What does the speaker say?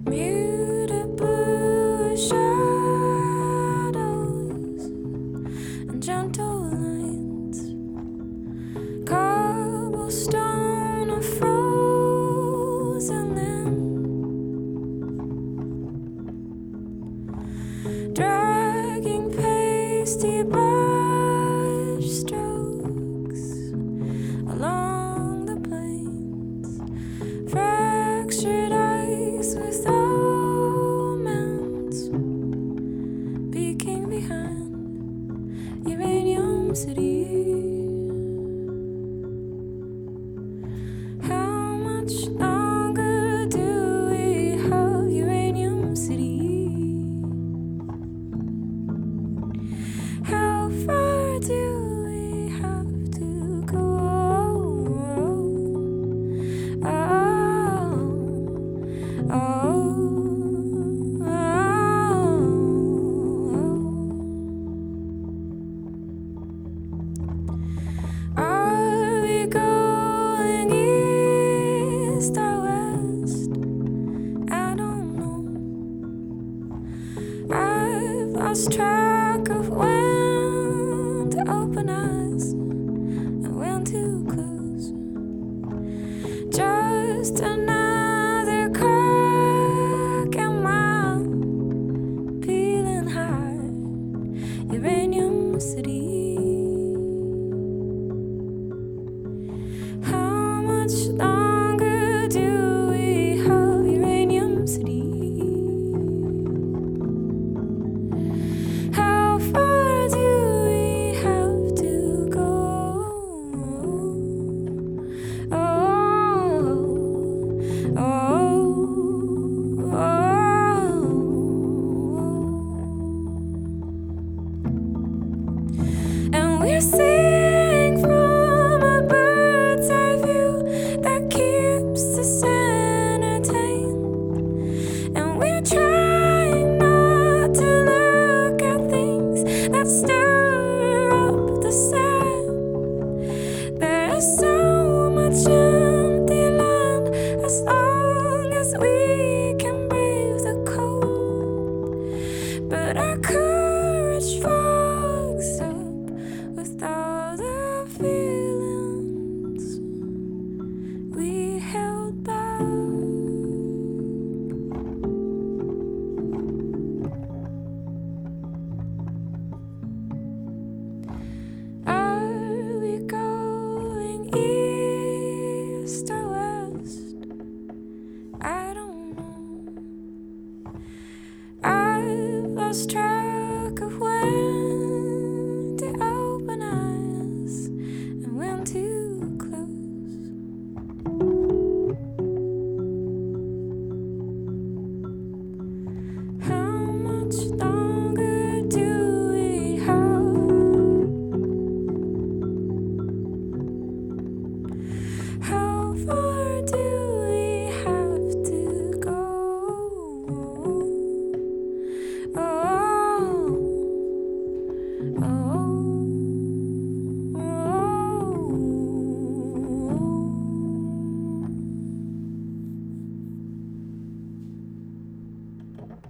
Muted blue shadows and gentle lines, cobblestone of frozen land, dragging pasty brush strokes along the plains, fractured ice with romance peeking behind Uranium City. How much longer do we have Uranium City? How far do we have to go? Oh, are we going east or west? I don't know. I've lost track of when to open eyes and when to close. Just enough